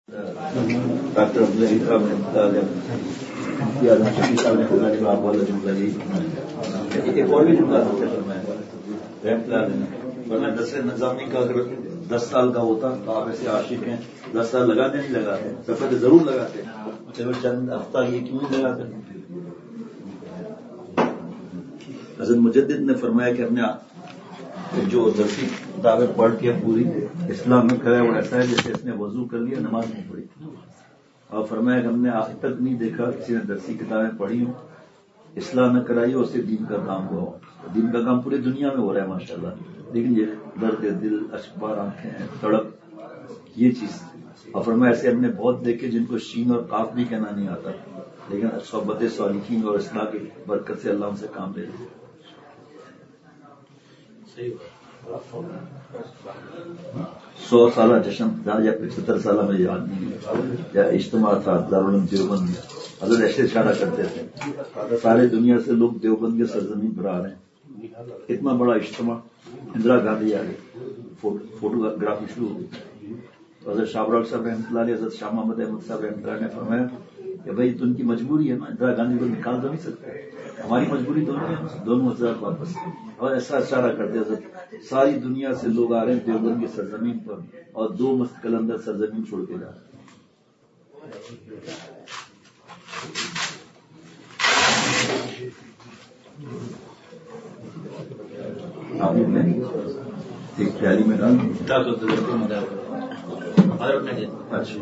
Doctor Abdul Aziz صاحب نے شفیع صاحب نے خدا نے آپ والا جملہ یہی ایک اور بھی جملہ رحمت اللہ دس نظامی کا اگر 10 سال کا ہوتا تو آپ ایسے عاشق ہیں 10 سال لگاتے نہیں لگاتے سفر ضرور لگاتے چلو چند ہفتہ یہ کیوں نہیں لگاتے. حضرت مجدد نے فرمایا کہ ہم نے جو درسی کتابیں پڑھ کے پوری اسلام میں کرا وہ ایسا ہے جیسے اس نے وضو کر لیا نماز نہیں پڑھی. اور فرمایا کہ ہم نے آج تک نہیں دیکھا کسی نے درسی کتابیں پڑھی ہوں اسلام میں کرائی ہو اس سے دین کا کام ہوا ہو. دین کا کام پوری دنیا میں ہو رہا ہے ماشاءاللہ, لیکن یہ درد دل اشکبار آنکھیں تڑپ یہ چیز. اور فرمایا ایسے ہم نے بہت دیکھے جن کو شین اور قاف بھی کہنا نہیں آتا, لیکن صحبت صالحین اور اصلاح کی برکت سے اللہ ان سے کام لے لے. 100 سالہ جشن تھا یا 75 سالہ میں یاد نہیں ہے, یا اجتماع تھا دارالعلوم دیوبند میں. حضرت ایسے اشارہ کرتے تھے سارے دنیا سے لوگ دیوبند کے سرزمین پر آ رہے ہیں. اتنا بڑا اجتماع, اندرا گاندھی آ گئی, فوٹوگرافی شروع ہو گئی. حضرت شاہ ابرار صاحب رحمۃ اللہ علیہ, حضرت شاہ محمد احمد صاحب رحمۃ اللہ نے فرمایا کہ بھائی تو ان کی مجبوری ہے نا, اندرا گاندھی کو نکال تو نہیں سکتے, ہماری مجبوری دونوں حضرات واپس. اور ایسا اشارہ کرتے حضرت ساری دنیا سے لوگ آ رہے ہیں دیوبند کی سرزمین پر, اور 2 مست قلندر سرزمین چھوڑ کے جا رہے ہیں. آپ نے ایک خیالی میں ڈال اچھا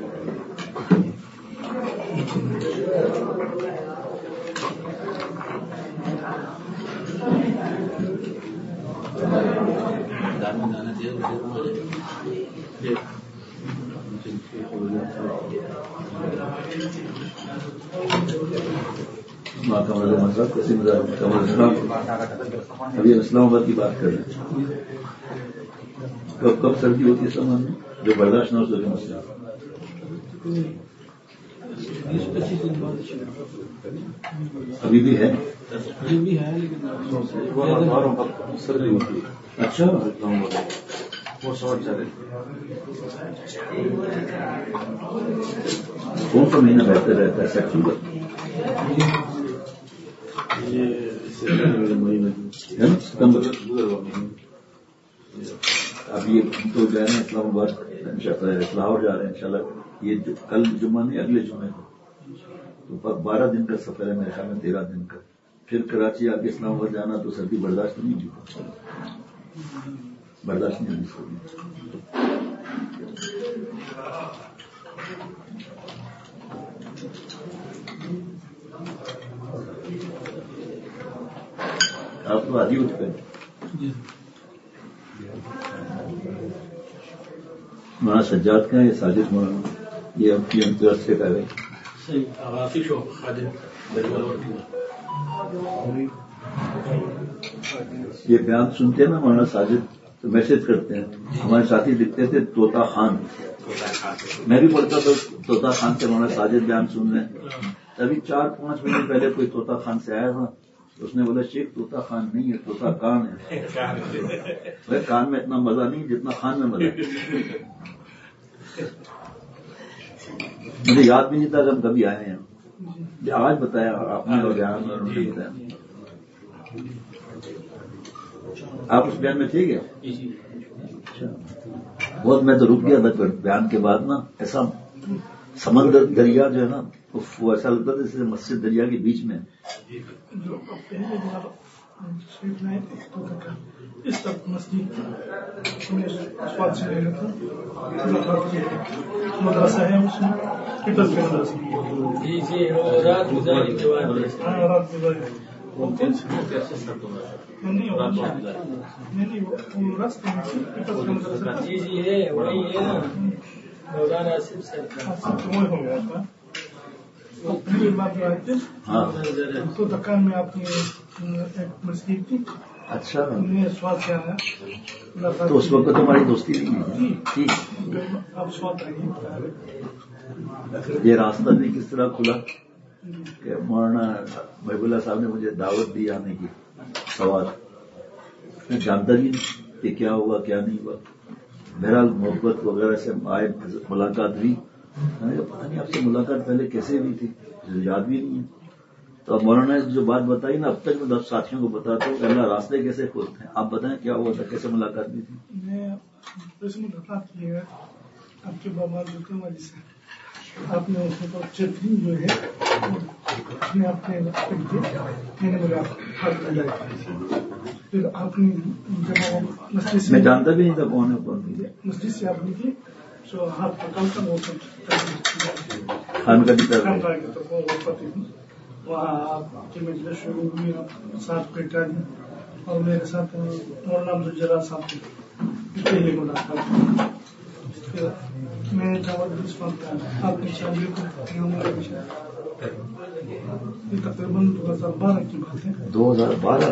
ابھی اسلام آباد کی بات کر رہے ہیں. کب سردی ہوتی ہے سامان میں جو برداشت نہ ہو سکے مسئلہ ابھی بھی ہے سردی ہوتی ہے. اچھا کون سا مہینہ بہتر رہتا ہے سیپٹمبر؟ اب یہ تو جو ہے نا اسلام آباد لاہور جا رہے ہیں انشاءاللہ. یہ کل جمعہ نہیں اگلے جمعے کو تو 12 دن کا سفر ہے میرے خیال میں 13 دن کا. پھر کراچی آ کے اسلام آباد جانا تو سردی برداشت نہیں ہوگی, برداشت نہیں ہوگی. آپ تو عادی ہو چکے ہیں. مولانا سجاد کا یہ ساجد مولانا یہ اب کی انتظار سے کہہ رہے یہ بیان سنتے ہیں نا مولانا ساجد تو میسج کرتے ہیں. ہمارے ساتھی لکھتے تھے طوطا خان, میں بھی بولتا تھا طوطا خان سے مولانا ساجد بیان سن رہے ہیں. ابھی 4-5 مہینے پہلے کوئی طوطا خان سے آیا تھا, اس نے بولا شیخ طوطا خان نہیں ہے طوطا کان ہے. کان میں اتنا مزہ نہیں جتنا خان میں مزہ ہے. مجھے یاد بھی نہیں تھا کہ ہم کبھی آئے ہیں. آج بتایا آپ نے اور بیان میں بتایا. آپ اس بیان میں تھے کیا؟ اچھا بہت میں تو رک گیا تھا بیان کے بعد نا. ایسا سمندر دریا جو ہے نا وہ ایسا لگتا تھا جیسے مسجد دریا کے بیچ میں. اس وقت مسجد مدرسہ ہے اس میں رات گزاری تو دکان میں آپ کی ایک مسجد تھی. اچھا سواد سے آیا تو اس وقت تمہاری دوستی نہیں تھی. آپ سواد آئیے. یہ راستہ بھی کس طرح کھلا کہ مولانا محب اللہ صاحب نے مجھے دعوت دی آنے کی. سوال میں جانتا بھی کہ کیا ہوا کیا نہیں ہوا. بہرحال محبت وغیرہ سے آئے, ملاقات ہوئی میں نے کہا پتہ نہیں آپ سے ملاقات پہلے کیسے ہوئی تھی، یاد بھی نہیں ہے۔ تو اب مولانا نے جو بات بتائی نا، اب تک میں 10 ساتھیوں کو بتاتا ہوں کہ اللہ راستے کیسے کھولتے ہیں۔ آپ بتائیں کیا ہوا تھا، کیسے ملاقات بھی تھی؟ میں اس ملاقات کی ہے آپ کے بابا کی وجہ سے، آپ نے چٹنی جو ہے میں اپنے میں نے میرا ہاتھ ملایا، پھر آپ نے جب مسجد سے، میں جانتا بھی نہیں تھا کون ہے کون نہیں۔ مسجد سے آپ نے کی تو ہاتھ پکڑ کر وہ خان کا بھی کر وہاں آپ کی مجلس شروع ہوئی، آپ ساتھ بیٹھا اور میرے ساتھ مولانا مجرا صاحب کے لیے ملاقات۔ میں اس وقت آپ کی شادی کو تقریباً 2012 کی بات ہے، 2012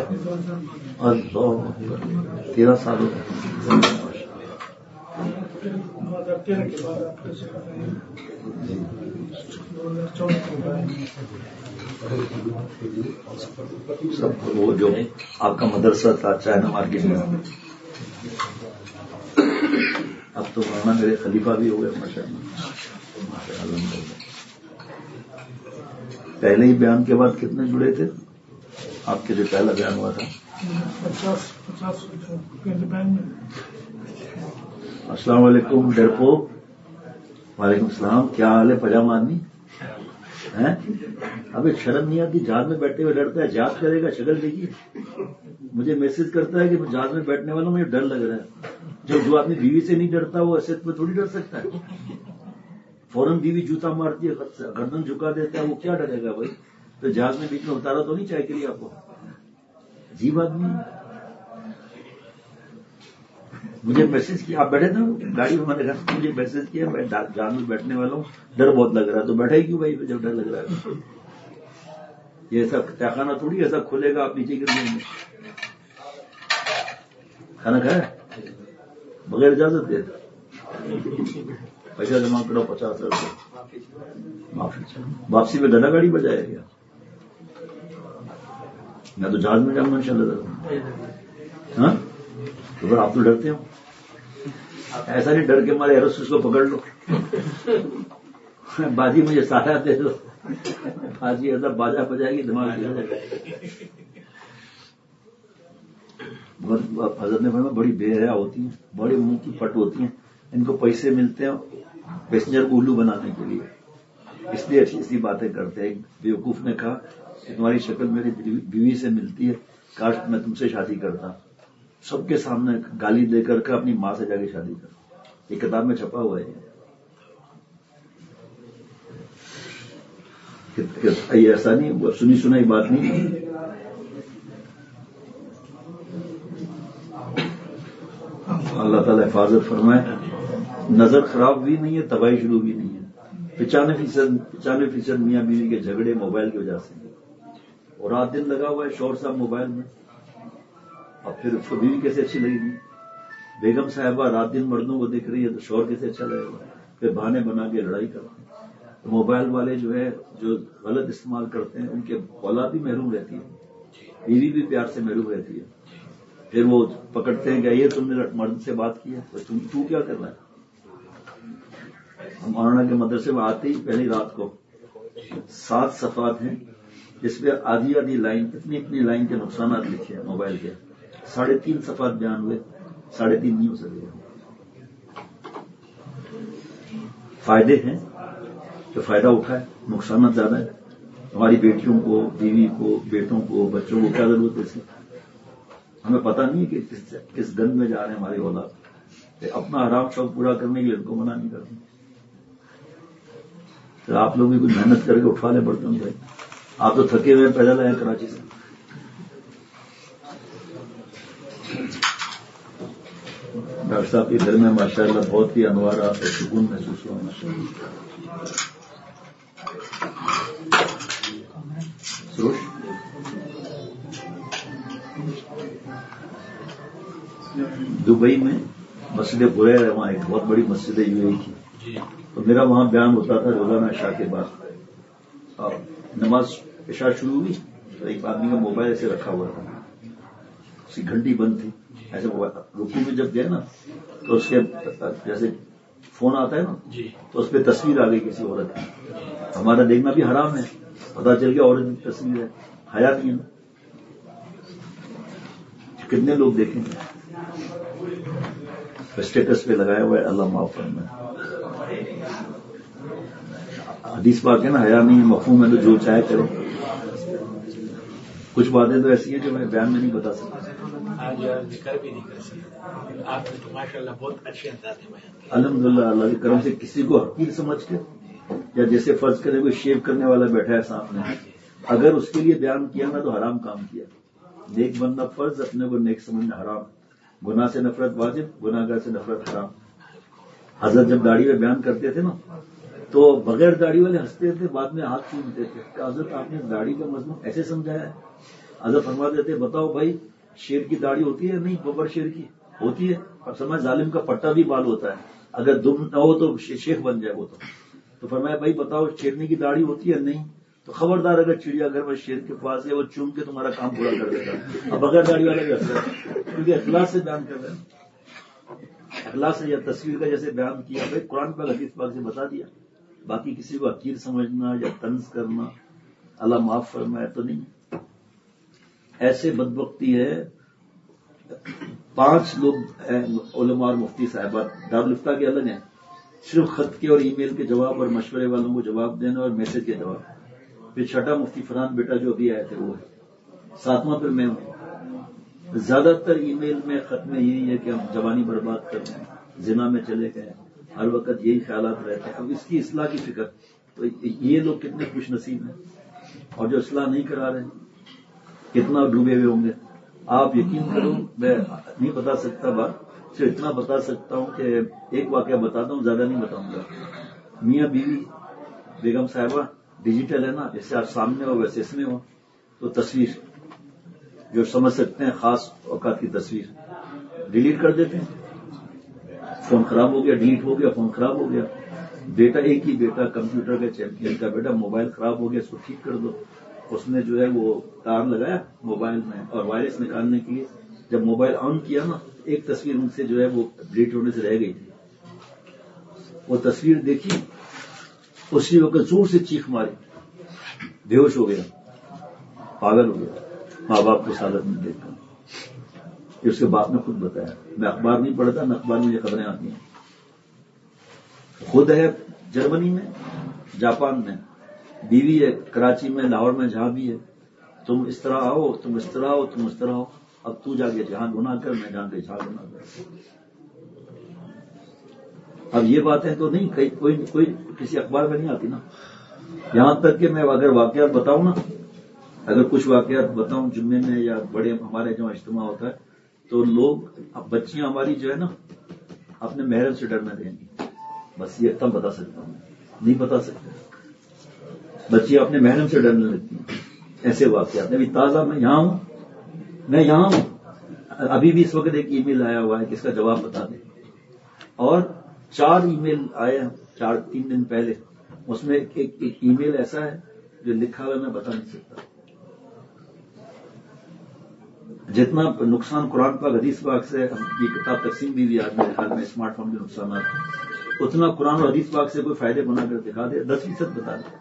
13 سال ہو گئے۔ 2013 کے بعد آپ کے ساتھ 2014 کے بعد سب وہ جو آپ کا مدرسہ تھا چائنا مارکیٹ میں، اب تو مولانا میرے خلیفہ بھی ہوئے ماشاء اللہ۔ پہلے ہی بیان کے بعد کتنے جڑے تھے آپ کے جو پہلا بیان ہوا تھا؟ 50 السلام علیکم ڈرپوک۔ وعلیکم السلام، کیا حال ہے پجامہ آدمی؟ اب ایک شرم نہیں آتی، جہاز میں بیٹھے ہوئے ڈرتا ہے، جہاز کرے گا شکل دیکھیے، مجھے میسج کرتا ہے کہ میں جہاز میں بیٹھنے والا ہوں، مجھے ڈر لگ رہا ہے۔ جو آدمی بیوی سے نہیں ڈرتا وہ ایسے میں تھوڑی ڈر سکتا ہے۔ فوراً بیوی جوتا مارتی ہے، گردن جھکا دیتا ہے، وہ کیا ڈرے گا بھائی؟ تو جہاز میں بیچ میں اتارا تو نہیں چائے کے لیے آپ کو؟ عجیب آدمی۔ مجھے میسج کیا، آپ بیٹھے تھے گاڑی میں، میں نے کہا مجھے میسج کیا میں جہاز میں بیٹھنے والا ہوں، ڈر بہت لگ رہا ہے۔ تو بیٹھا ہی کیوں بھائی جب ڈر لگ رہا ہے؟ یہ ایسا تہخانہ تھوڑی ایسا کھلے گا آپ نیچے گر جائیں گے۔ کھانا کھایا بغیر اجازت دے، پیسہ جمع کرو 50 روپے، معافی واپسی میں گدا گاڑی بجائے گیا۔ میں تو جہاز میں جاؤں گا ان شاء اللہ۔ ہاں تو پھر آپ تو ڈرتے ہو، ایسا نہیں ڈر کے مارے ایروس اس کو پکڑ لو، باجی مجھے سارا دے دو، باجی ایسا باجا بجائے گی دماغ کیا جائے گا۔ حضرت نے فرمایا بڑی بے حیا ہوتی ہیں، بڑے منہ کی پٹ ہوتی ہیں، ان کو پیسے ملتے ہیں پیسنجر کو الو بنانے کے لیے، اس لیے اچھی اچھی باتیں کرتے ہیں۔ ایک بیوقوف نے کہا کہ تمہاری شکل میری بیوی سے ملتی ہے، کاش میں تم سے شادی کرتا۔ سب کے سامنے گالی دے کر کے اپنی ماں سے جا کے شادی کرتا۔ یہ کتاب میں چھپا ہوا ہے۔ ایسا نہیں سنی سنائی بات نہیں۔ اللہ تعالیٰ حفاظت فرمائے۔ نظر خراب بھی نہیں ہے، تباہی شروع بھی نہیں ہے۔ 95% میاں بیوی کے جھگڑے موبائل کی وجہ سے، اور رات دن لگا ہوا ہے شوہر صاحب موبائل میں، اب پھر اس کو بیوی کیسے اچھی لگے گی؟ بیگم صاحبہ رات دن مردوں کو دیکھ رہی ہے تو شوہر کیسے اچھا لگے گا؟ پھر بہانے بنا کے لڑائی کرتے ہیں۔ تو موبائل والے جو ہے جو غلط استعمال کرتے ہیں ان کے اولاد بھی محروم رہتی ہے، بیوی بھی پیار سے محروم رہتی ہے۔ پھر وہ پکڑتے ہیں کہ یہ تم نے مرد سے بات کی ہے تو تو کیا کرنا ہے؟ ہم مولانا کے مدرسے میں آتے ہی پہلی رات کو 7 صفحات ہیں جس پہ آدھی لائن اتنی لائن کے نقصانات لکھے ہیں موبائل کے، 3.5 صفحات بیان ہوئے، 3.5 نہیں ہو سکے۔ فائدے ہیں تو فائدہ اٹھائے، نقصانات زیادہ ہے۔ ہماری بیٹیوں کو، بیوی کو، بیٹوں کو، بچوں کو کیا ضرورت ہے اس کی؟ ہمیں پتہ نہیں کہ کس گند میں جا رہے ہیں ہماری اولاد۔ اپنا حرام شوق پورا کرنے کے لیے ان کو منع نہیں کرتے۔ تو آپ لوگ بھی کچھ محنت کر کے اٹھا لیں برتن بھائی، آپ تو تھکے ہوئے پیدل آئے کراچی سے۔ ڈاکٹر صاحب کے گھر میں ماشاءاللہ بہت ہی انوارات اور سکون محسوس ہوا ماشاءاللہ۔ دبئی میں مسجد بریر ہے، وہاں ایک بہت بڑی مسجد ہے UAE کی، تو میرا وہاں بیان ہوتا تھا روزانہ عشاء کے بعد۔ اور نماز عشاء شروع ہوئی تو ایک آدمی کا موبائل ایسے رکھا ہوا تھا، اس کی گھنٹی بند تھی، ایسے رکوع میں جب گئے نا تو اس کے جیسے فون آتا ہے نا تو اس پہ تصویر آ گئی کسی عورت کی، ہمارا دیکھنا بھی حرام ہے، پتا چل گیا عورت کی تصویر ہے، حیا نہیں ہے، کتنے لوگ دیکھیں گے؟ اسٹیٹس پہ لگایا ہوا ہے، اللہ معاف فرمائے۔ حدیث پاک ہے نا، حیا نہیں ہے، مفہوم ہے تو جو چاہے کرو۔ کچھ باتیں تو ایسی ہیں جو میں بیان میں نہیں بتا سکتا۔ ذکر بھی نہیں کر سکتے آپ نے، تو ماشاء اللہ بہت اچھے انداز میں بیان کیا۔ الحمدللہ اللہ کے کرم سے کسی کو حقیر سمجھ کے، یا جیسے فرض کرے کوئی شیو کرنے والا بیٹھا ہے سامنے، اگر اس کے لیے بیان کیا نا تو حرام کام کیا۔ نیک بندہ فرض، اپنے کو نیک سمجھنا حرام، گناہ سے نفرت واجب، گناہ گار سے نفرت حرام۔ حضرت جب داڑھی میں بیان کرتے تھے نا تو بغیر داڑھی والے ہنستے تھے، بعد میں ہاتھ چومتے تھے کہ حضرت آپ نے داڑھی کا مضمون ایسے سمجھایا ہے۔ حضرت فرما دیتے بتاؤ بھائی شیر کی داڑھی ہوتی ہے؟ نہیں، ببر شیر کی ہوتی ہے۔ اب سمجھ ظالم کا پٹا بھی بال ہوتا ہے، اگر دم نہ ہو تو شیخ بن جائے وہ تو فرمایا بھائی بتاؤ شیرنی کی داڑھی ہوتی ہے؟ نہیں، تو خبردار اگر چڑیا گھر میں شیر کے پاس ہے وہ چوم کے تمہارا کام پورا کر دے گا۔ اب بغیر داڑھی والا بھی ہنس رہا ہے کیونکہ اخلاص سے بیان کر رہے ہیں، اخلاص سے، یا تصویر کا جیسے بیان کیا بھائی قرآن پاک حدیث پاک سے بتا دیا، باقی کسی کو حقیر سمجھنا یا طنز کرنا اللہ معاف فرمائے تو نہیں۔ ایسے بدبختی ہے، 5 لوگ علماء اور مفتی صاحبات دارالفتہ کے الگ ہیں، صرف خط کے اور ای میل کے جواب اور مشورے والوں کو جواب دینا اور میسج کے جواب۔ پھر 6 مفتی فرحان بیٹا جو ابھی آئے تھے وہ ہے، 7واں پھر میں ہوں۔ زیادہ تر ای میل میں خط میں یہی ہے کہ ہم جوانی برباد کر رہے ہیں، زنا میں چلے گئے، ہر وقت یہی خیالات رہتے ہیں۔ اب اس کی اصلاح کی فکر، تو یہ لوگ کتنے خوش نصیب ہیں، اور جو اصلاح نہیں کرا رہے کتنا ڈوبے ہوئے ہوں گے۔ آپ یقین کرو میں نہیں بتا سکتا بات، صرف اتنا بتا سکتا ہوں کہ ایک واقعہ بتاتا ہوں، زیادہ نہیں بتاؤں گا۔ میاں بیوی بیگم صاحبہ ڈیجیٹل ہے نا، جیسے آپ سامنے ہو ویسے اس میں ہو، تو تصویر جو سمجھ سکتے ہیں خاص اوقات کی تصویر ڈیلیٹ کر دیتے ہیں، فون خراب ہو گیا، ڈیلیٹ ہو گیا، فون خراب ہو گیا۔ بیٹا ایک ہی بیٹا کمپیوٹر کا چیمپئن کا بیٹا، موبائل خراب ہو گیا اس کو ٹھیک کر دو۔ اس نے جو ہے وہ تار لگایا موبائل میں اور وائرس نکالنے کے لیے، جب موبائل آن کیا نا ایک تصویر ان سے جو ہے وہ ڈیلیٹ ہونے سے رہ گئی تھی، وہ تصویر دیکھی، اسی وقت زور سے چیخ ماری، بے ہوش ہو گیا، پاگل ہو گیا ماں باپ کو حالت میں دیکھ کر۔ یہ اس کے باپ نے خود بتایا، میں اخبار نہیں پڑھتا، نہ اخبار میں یہ خبریں آتی ہیں۔ خود ہے جرمنی میں، جاپان میں، بیوی ہے کراچی میں، لاہور میں، جہاں بھی ہے، تم اس طرح آؤ، تم اس طرح آؤ، تم اس طرح آؤ، اب تو جا کے جہاں گناہ کر، میں جہاں کے جہاں گناہ کر۔ اب یہ باتیں تو نہیں کوئی کسی اخبار میں نہیں آتی نا، یہاں تک کہ میں اگر واقعات بتاؤں نا، اگر کچھ واقعات بتاؤں جمعے میں یا بڑے ہمارے جو اجتماع ہوتا ہے تو لوگ، اب بچیاں ہماری جو ہے نا اپنے محرم سے ڈرنا دیں گی، بس یہ اتنا بتا سکتا ہوں، نہیں بتا سکتے۔ بچیاں اپنے محرم سے ڈرنے لگتی ہیں، ایسے واقعات۔ ابھی تازہ میں یہاں ہوں، ابھی بھی اس وقت ایک ای میل آیا ہوا ہے کہ اس کا جواب بتا دیں، اور 4 ای میل آئے ہیں 3 دن پہلے، اس میں ایک ای میل ایسا ہے جو لکھا ہوا میں بتا نہیں سکتا۔ جتنا نقصان قرآن پاک حدیث پاک سے یہ کتاب تقسیم بھی آج میرے خیال میں اسمارٹ فون کے نقصانات، اتنا قرآن اور حدیث پاک سے کوئی فائدے بنا کر دکھا دے، 10% بتا دے۔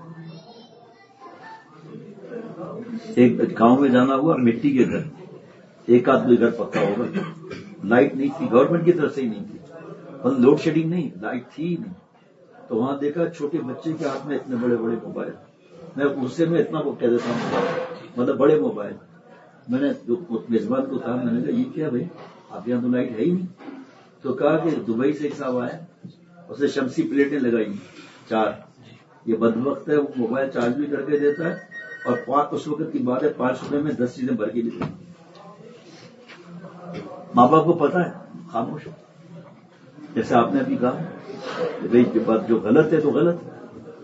ایک گاؤں میں جانا ہوا، مٹی کے گھر، ایک آدھ کوئی گھر پکا ہوگا، لائٹ نہیں تھی، گورنمنٹ کی طرف سے ہی نہیں تھی، بس لوڈ شیڈنگ نہیں، لائٹ تھی ہی نہیں، تو وہاں دیکھا چھوٹے بچے کے ہاتھ میں اتنے بڑے بڑے موبائل، میں غصے میں اتنا وہ کہہ دیتا ہوں، مطلب بڑے موبائل۔ میں نے میزبان کو کہا، میں نے کہا یہ کیا بھائی، آپ یہاں تو لائٹ ہے ہی نہیں، تو کہا کہ دبئی سے ایک صاحب آیا، اسے شمسی پلیٹیں لگائی 4، یہ بدبخت ہے، وہ موبائل چارج بھی کر کے دیتا ہے، اور اس وقت کی بات ہے 5 روپے میں 10 چیزیں بھر کے دیتے ہیں۔ ماں باپ کو پتا ہے، خاموش ہو، جیسے آپ نے ابھی کہا کہ بھائی بات جو غلط ہے تو غلط ہے۔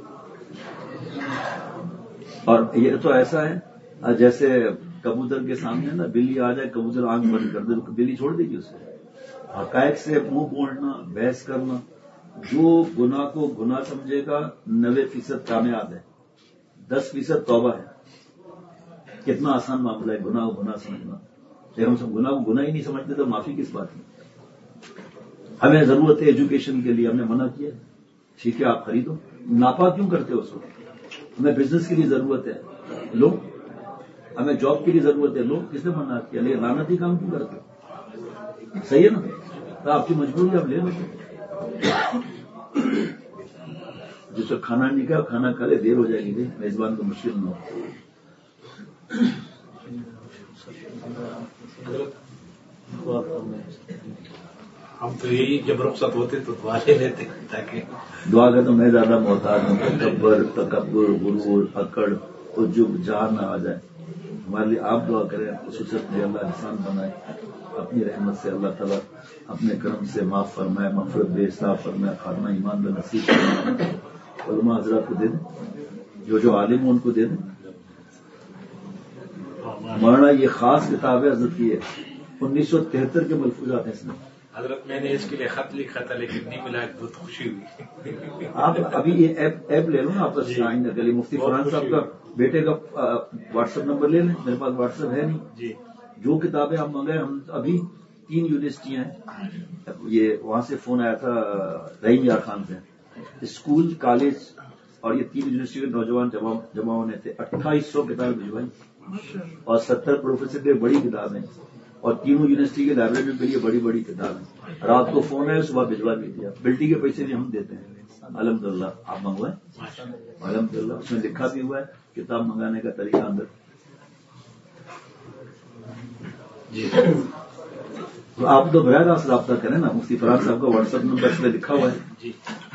اور یہ تو ایسا ہے جیسے کبوتر کے سامنے نا بلی آ جائے، کبوتر آنکھ بند کر دے تو بلی چھوڑ دے گی اسے۔ حقائق سے منہ موڑنا، بحث کرنا، جو گناہ کو گناہ سمجھے گا 90% کامیاب ہے، 10% توبہ ہے۔ کتنا آسان معاملہ ہے گناہ کو گناہ سمجھنا، جب ہم سب گناہ کو گناہ ہی نہیں سمجھتے تو معافی کس بات کی۔ ہمیں ضرورت ہے ایجوکیشن کے لیے، ہم نے منع کیا، ٹھیک ہے آپ خریدو، ناپا کیوں کرتے ہو اس کو؟ ہمیں بزنس کے لیے ضرورت ہے لو، ہمیں جاب کے لیے ضرورت ہے لو، کس نے منع کیا؟ لیکن لعنتی کام کیوں کرتے ہو؟ صحیح ہے نا، تو آپ کی مجبوری آپ لے لو، جس کو کھانا نہیں کھا کھانا کھا لے، دیر ہو جائے گی، میزبان کو مشکل نہ ہو۔ ہم تو یہی جب رخصت ہوتے تو دعا لے لیتے تاکہ دعا کا تو میں زیادہ محتاج ہوں، تکبر غرور اکڑ عجب جہاں نہ آ جائے ہمارے لیے، آپ دعا کریں خصوصیت میں اللہ انسان بنائے، اپنی رحمت سے اللہ تعالیٰ اپنے کرم سے معاف فرمائے، مغفرت بے حساب فرمائے، خاتمہ ایمان میں نصیب فرمائے، علماء حضرات کو دے دیں، جو عالم ہوں ان کو دے دیں۔ مولانا یہ خاص کتاب ہے حضرت کی ہے، 1973 کے ملفوظات ہیں اس میں۔ حضرت میں نے اس کے لیے خط لکھا تھا لیکن نہیں ملا، بہت خوشی ہوئی۔ آپ ابھی یہ ایپ لے لو نا، آپ آئندہ کے لیے مفتی فرحان صاحب کا بیٹے کا واٹس ایپ نمبر لے لیں، میرے پاس واٹس ایپ ہے نہیں جی، جو کتابیں آپ منگائے، ہم ابھی 3 یونیورسٹیاں ہیں، یہ وہاں سے فون آیا تھا رحیم یار خان سے، اسکول کالج اور یہ 3 یونیورسٹی کے نوجوان جمع ہونے تھے، 2800 کتابیں بھجوائی اور 70 پروفیسر کے بڑی کتابیں، اور تینوں یونیورسٹی کے لائبریری کے لیے بڑی بڑی کتابیں، رات کو فون آیا صبح بھجوا بھی دیا، بلٹی کے پیسے بھی ہم دیتے ہیں الحمدللہ، آپ منگوائیں الحمدللہ، اس میں لکھا بھی ہوا ہے کتاب منگانے کا طریقہ اندر جی، تو آپ تو براہ راست رابطہ کریں نا، مفتی فرحان صاحب کا واٹس ایپ نمبر اس میں لکھا ہوا ہے جی،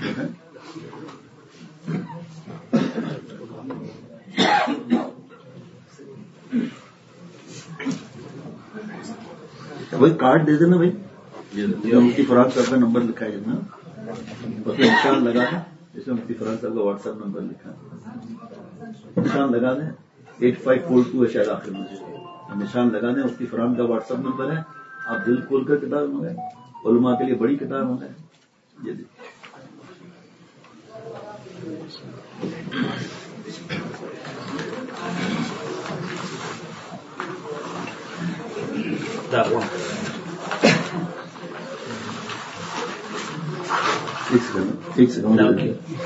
وہی کارڈ دے دینا بھائی، مفتی فرحان صاحب کا نمبر لکھا ہے نا، اس میں نشان لگا دیں، اس میں مفتی فرحان صاحب کا واٹس ایپ نمبر لکھا ہے، نشان لگا دیں، 8542 ہے شاید آخر میں، نشان لگا دیں، مفتی فرحان کا واٹس ایپ نمبر ہے، آپ دل کھول کر کتاب منگائیں، علماء کے لیے بڑی کتاب منگائیں، یہ دیکھیں ایک سیکنڈ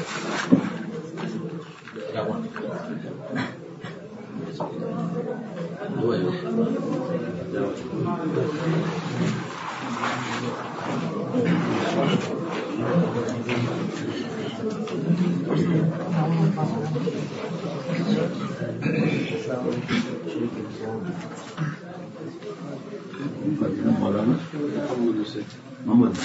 مولانا محمد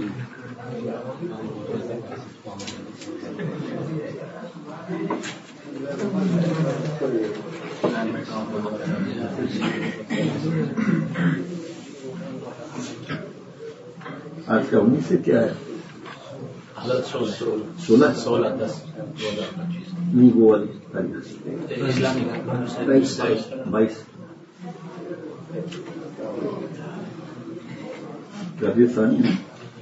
آج کا 19 سے کیا ہے؟ حضرت 16/10/2025 نہیں وہ والی تاریخ اسلامی 22 ربیع ثانی ہے،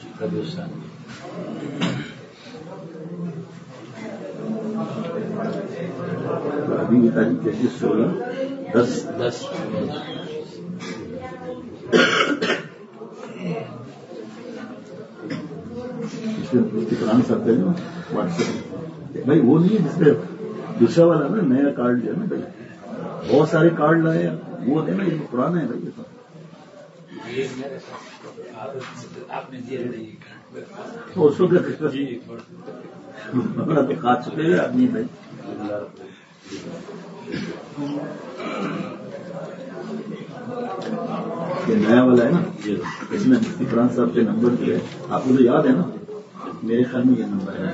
ابھی کی تاریخ کیسی 16/10 فرحان صاحب کا جو واٹس ایپ بھائی وہ نہیں ہے جس پہ دوسرا والا نا نیا کارڈ جو ہے نا بھائی، بہت سارے کارڈ لائے وہ ہے نا، یہ پرانا ہے بھائی، یہ آپ نے دیا تو اس وقت تو کھا چکے ہیں آدمی بھائی، یہ نیا والا ہے نا، اس میں مفتی فرحان صاحب کے نمبر جو ہے آپ کو تو یاد ہے نا، میرے خیال میں یہ نمبر ہے،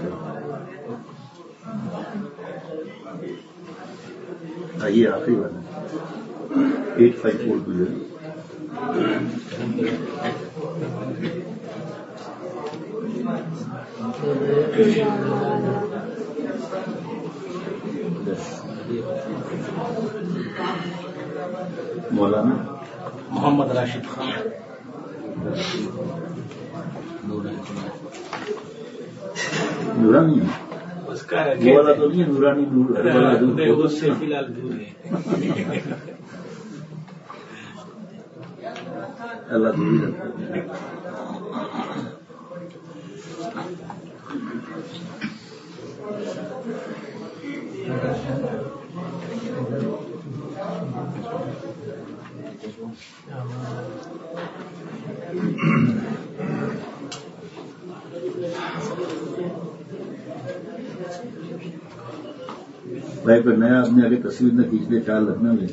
یہ آخری والا 8542 ہے۔ مولانا محمد راشد خان، نورانی اس کا وہ والا تو نہیں ہے، نورانی دور اس سے فی الحال دور ہے۔ اللہ دور رکھتا ہے۔ بھائی پر نیا اپنے آگے تصویر نہ کھینچ لے، خیال رکھنا بھی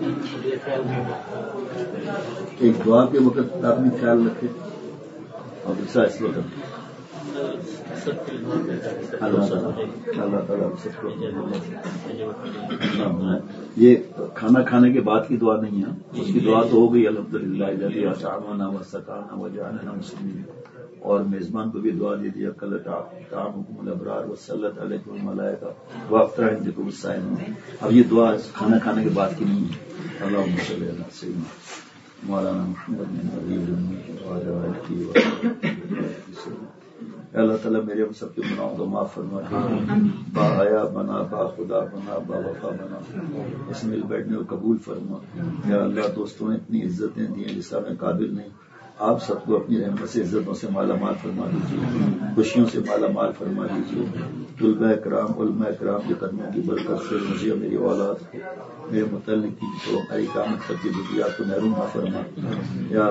ایک دعا کے وقت آپ نے خیال رکھے اور دوسرا اس وقت اللہ تعالیٰ سب کو یہ کھانا کھانے کے بعد کی دعا نہیں ہے، اس کی دعا تو ہو گئی الحمدللہ الذی اطعمنا وسقانا وجعلنا مسلمین، اور میزبان کو بھی دعا دے دیا کل طعامکم الابرار وصلت علیکم الملائکہ وافطر عندکم الصائمون۔ اب یہ دعا کھانا کھانے کے بعد کی نہیں ہے۔ اللہم صلی علی سیدنا مولانا محمد نبی الامی وعلی آلہ وصحبہ۔ اللہ تعالیٰ میرے ہم سب کے گناہوں کو معاف فرما، با حیا بنا، با خدا بنا، با وفا بنا، اس مل بیٹھنے کو قبول فرما۔ یا اللہ دوستوں نے اتنی عزتیں دی ہیں جس کا میں قابل نہیں، آپ سب کو اپنی رحمت سے عزتوں سے مالا مال فرما دیجیے، خوشیوں سے مالا مال فرما دیجیے۔ طلباء کرام علماء کرام کے قدموں کی برکت سے مجھے اور میری اولاد کو میرے متعلق کی تو ہماری قیامت تک کی ضروریات کو محروم نہ فرما۔ یا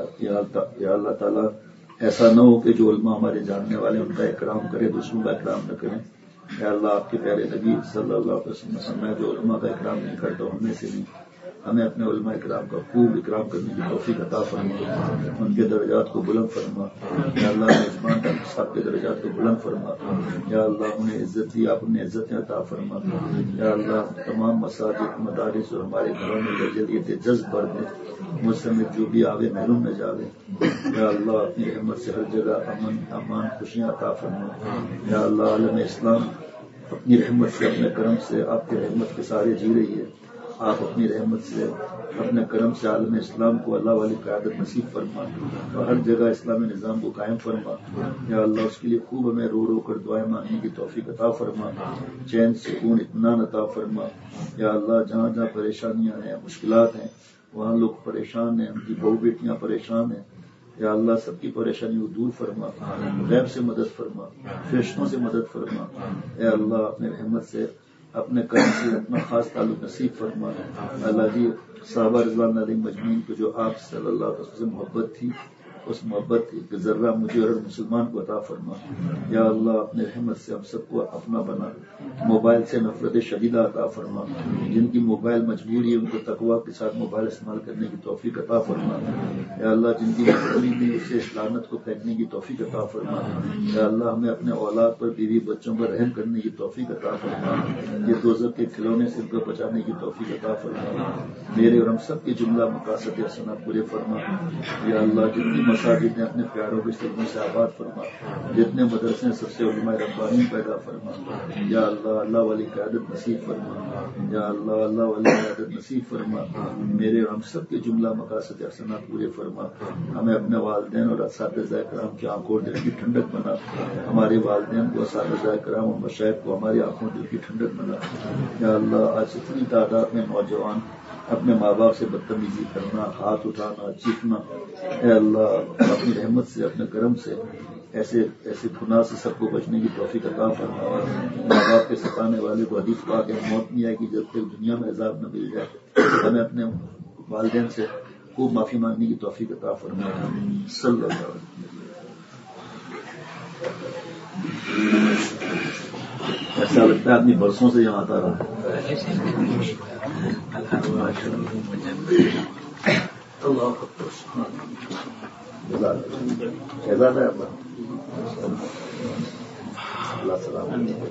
اللہ تعالیٰ ایسا نہ ہو کہ جو علماء ہمارے جاننے والے ان کا اکرام کرے دوسروں کا اکرام نہ کریں۔ یا اللہ آپ کے پیارے نبی صلی اللہ علیہ وسلم جو علماء کا اکرام نہیں کرتا ہم میں سے نہیں، ہمیں اپنے علماء اکرام کا خوب اکرام کرنے کی توفیق عطا فرما، ان کے درجات کو بلند فرما۔ یا اللہ میزبان صاحب کے درجات کو بلند فرما۔ یا اللہ انہیں عزت دی، آپ انہیں عزتیں عطا فرما۔ یا اللہ تمام مساجد مدارس اور ہمارے گھروں میں جلدیت جذب بھر دے، مجھ سمیت جو بھی آوے محروم نہ جاوے۔ یا اللہ اپنی رحمت سے ہر جگہ امن امان خوشیاں عطا فرما۔ یا اللہ عالم اسلام اپنی رحمت سے اپنے کرم سے آپ کی رحمت کے سارے جی رہی ہے، آپ اپنی رحمت سے اپنے کرم سے عالم اسلام کو اللہ والی قیادت نصیب فرما اور ہر جگہ اسلامی نظام کو قائم فرما۔ یا اللہ اس کے لیے خوب ہمیں رو رو کر دعائیں مانگنے کی توفیق عطا فرما، چین سکون اطمینان عطا فرما۔ یا اللہ جہاں جہاں پریشانیاں ہیں مشکلات ہیں وہاں لوگ پریشان ہیں، ان کی بہو بیٹیاں پریشان ہیں، یا اللہ سب کی پریشانیوں کو دور فرما، غیب سے مدد فرما، فرشتوں سے مدد فرما۔ اے اللہ اپنے رحمت سے اپنے کرم سے اپنا خاص تعلق نصیب فرما۔ اللہ جی صحابہ رضوان اللہ علیہم مجمعین کو جو آپ صلی اللہ علیہ وسلم سے محبت تھی، اس محبت کے ذرہ مجھے اور مسلمان کو عطا فرما۔ یا اللہ اپنے رحمت سے ہم سب کو اپنا بنا، موبائل سے نفرت شدیدہ عطا فرما، جن کی موبائل مجبوری ہے ان کو تقویٰ کے ساتھ موبائل استعمال کرنے کی توفیق عطا فرما۔ یا اللہ جن کی مجبوری نہیں اسے لعنت کو پھینکنے کی توفیق عطا فرما۔ یا اللہ ہمیں اپنے اولاد پر بیوی بچوں پر رحم کرنے کی توفیق عطا فرما، یہ دوزخ کے کھلونے سے ان کو بچانے کی توفیق عطا فرما۔ میرے اور ہم سب کے جملہ مقاصد حسنات پورے فرما۔ یا اللہ جتنی مساجد نے اپنے پیاروں کے سروں سے آباد فرما، جتنے مدرسے سب سے علماء ربانی پیدا فرما۔ یا اللہ اللہ والی قیادت نصیب فرما۔ یا اللہ اللہ والی قیادت نصیب فرما۔ میرے اور ہم سب کے جملہ مقاصد حسنات پورے فرما۔ ہمیں اپنے والدین اور اساتذہ کرام کی آنکھوں اور دل کی ٹھنڈک بنا، ہمارے والدین کو اساتذہ کرام اور مشائخ کو ہماری آنکھوں اور دل کی ٹھنڈک بنا۔ یا اللہ آج اتنی تعداد میں نوجوان اپنے ماں باپ سے بدتمیزی کرنا، ہاتھ اٹھانا، چیخنا، اے اللہ اپنی رحمت سے اپنے کرم سے ایسے گناہ سے سب کو بچنے کی توفیق عطا فرما۔ ماں باپ کے ستانے والے کو حدیث پاک ہے موت نہیں آئے گی جب تک دنیا میں عذاب نہ مل جائے۔ ہمیں اپنے والدین سے خوب معافی مانگنے کی توفیق عطا فرما۔ صلی اللہ علیہ وسلم۔ ایسا لگتا ہے آدمی برسوں سے یہاں آتا رہا۔ شہزاد ہے اللہ سلام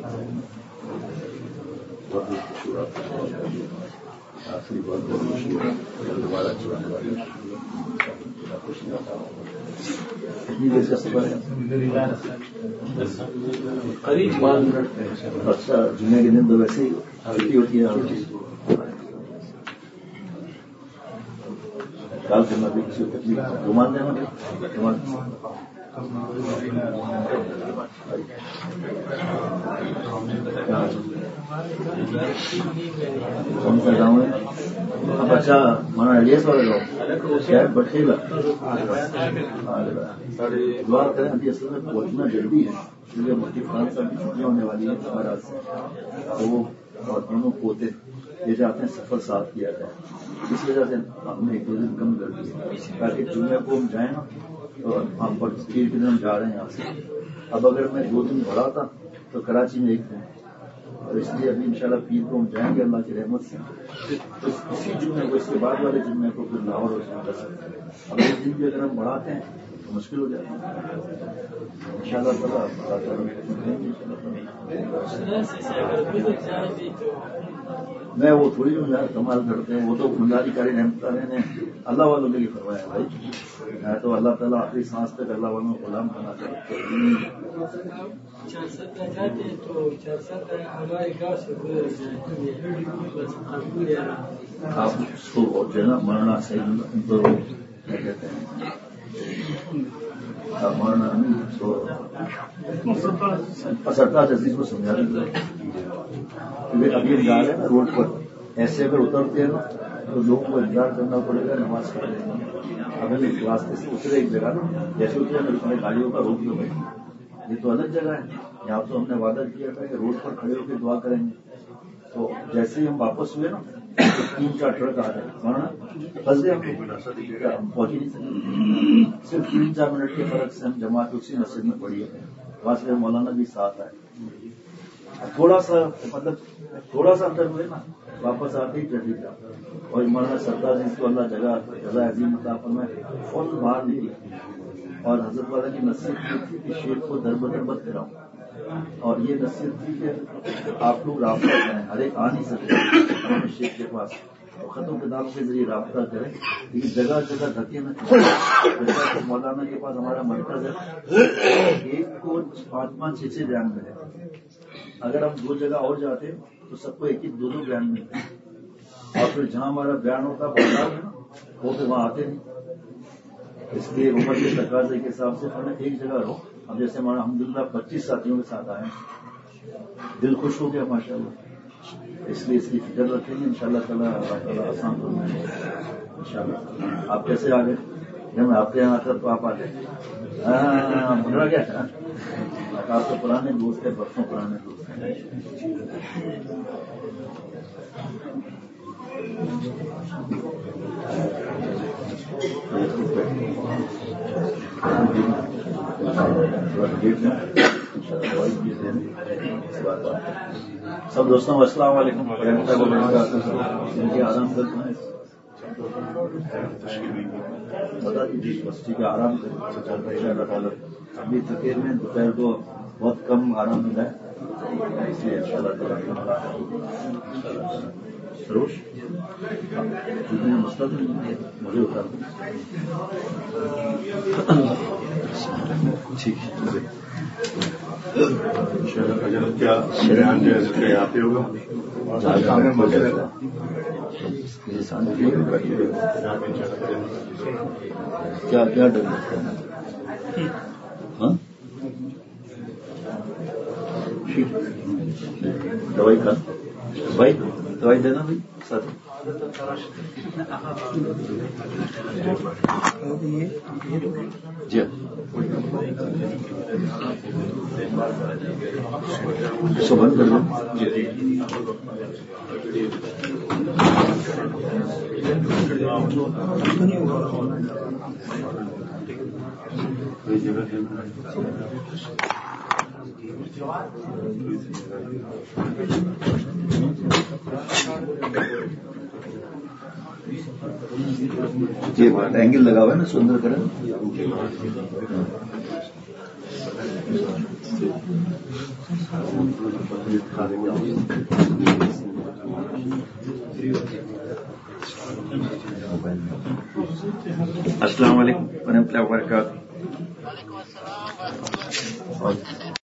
بہت شکریہ، آخری بہت بہت شکریہ دوبارہ چلانے والے کتنی دیر کا سفر ہے؟ قریب 5 منٹ۔ اچھا جمعے کے دن تو ویسے ہی چھٹی ہوتی ہے کال کرنا بھی کسی کو تکلیف گمان دینا کون سا گاؤں ہے؟ اب اچھا مانا یہ سو گاؤں شہر بٹھیلا دعا کریں. ابھی اصل میں پہنچنا جلدی ہے کیونکہ مفتی خان صاحب کی چھٹیاں ہونے والی ہیں ہمارا سے، تو وہ اور دونوں پوتے یہ چاہتے ہیں سفر ساتھ کیا جائے. اس وجہ سے ہم نے ایک دو دن کم کر دیا تاکہ جمعے کو ہم جائیں نا تو ہم پر پیر کے دن ہم جا رہے ہیں یہاں سے. اب اگر میں 2 دن بڑھاتا تو کراچی میں 1 دن، اور اس لیے ابھی انشاءاللہ پیر کو ہم جائیں گے اللہ کی رحمت سے. تو اسی جمعے کو، اس کے بعد والے جمعے کو پھر لاہور ہو جائیں گے. اب 1 دن بھی اگر ہم بڑھاتے ہیں تو مشکل ہو جاتا ہے. انشاءاللہ تعالیٰ میں وہ تھوڑی جو یار کمال کرتے ہیں، وہ تو منداری کاری رحمت نے اللہ والوں کے لیے فرمایا بھائی. تو اللہ تعالیٰ آخری سانس تک اللہ والوں کو غلام بنا کرتے ہیں. آپ اس کو جو ہے نا مرنا صحیح تو کیا کہتے ہیں مرنا نہیں تو سرتاج عزیز کو سمجھا دیں. کیونکہ ابھی ہم جا رہے ہیں نا روڈ پر، ایسے اگر اترتے ہیں نا تو لوگوں کو انتظار کرنا پڑے گا نماز پڑھنے کا. اگر راستے سے اترے ایک جگہ نا، جیسے اترے میرے گاڑیوں کا روک دو بھائی، یہ تو الگ جگہ ہے. یہاں تو ہم نے وعدہ کیا تھا کہ روڈ پر کھڑے ہو کے دعا کریں گے. تو جیسے ہی ہم واپس ہوئے نا تو 3-4 ٹرک آ رہے ہیں ورنہ پھنس گئے. ہم پہنچ ہی نہیں سکتے. صرف 3-4 منٹ کے فرق سے ہم جماعت اسی مسجد میں پڑی ہے. وہاں سے مولانا بھی ساتھ آئے. تھوڑا سا اندر ہوئے نا واپس آتے ہی ٹریفک تھا. اور مولانا سرتاج جس کو اللہ جگہ عظیم عطا فرمائے فوراً باہر نکلی اور حضرت والا کی نصیحت کی تھی کہ شیخ کو در بدر مت کراؤں. اور یہ نصیحت تھی کہ آپ لوگ رابطہ کریں، ہر ایک آ نہیں سکتے ہمارے شیخ کے پاس، تو ختم کتابوں کے ذریعے رابطہ کریں. لیکن جگہ جگہ دھکے میں مولانا کے پاس ہمارا مرکز ہے، ایک کو 5-5 6 بیان ملے. اگر ہم 2 جگہ اور جاتے تو سب کو 1-2 بیان ملتے ہیں. اور پھر جہاں ہمارا بیان ہوتا بازار میں نا وہ پھر وہاں آتے نہیں. اس لیے عمر کے تقاضے کے حساب سے ہمیں ایک جگہ رہو. اب جیسے ہمارا الحمدللہ 25 ساتھیوں کے ساتھ آئے ہیں، دل خوش ہو گیا ماشاءاللہ. اس لیے اس کی فکر رکھیں گے انشاءاللہ تعالیٰ. اللہ تعالیٰ آسان کریں گے انشاءاللہ. آپ کیسے آ گئے؟ جب میں آپ کے یہاں آتا تو آپ آ گئے. بنا گیا تھا آپ تو پرانے دوست ہیں، برسوں پرانے دوست ہیں. سب دوستوں السلام علیکم ورحمۃ اللہ وبرکاتہ. ان کے آرام کرتے ہیں بتا دیجیے بس ٹھیک ہے. آرام کریں اللہ تعالیٰ. ابھی تھکے میں دوپہر کو بہت کم آرام ملا ہے اس لیے ان شاء اللہ تعالیٰ سروش مسئلہ تو نہیں ہے مجھے اتار دیں. ٹھیک ہے کیا بیان جو ہے آپ ہی ہوگا کیا ڈر لگتا ہے؟ دوائی کا دوائی دینا بھائی ساتھ. جی سو بند کر دیں. جی اینگل لگا ہوا ہے نا سندر کرن. السلام علیکم ورحمۃ اللہ وبرکاتہ.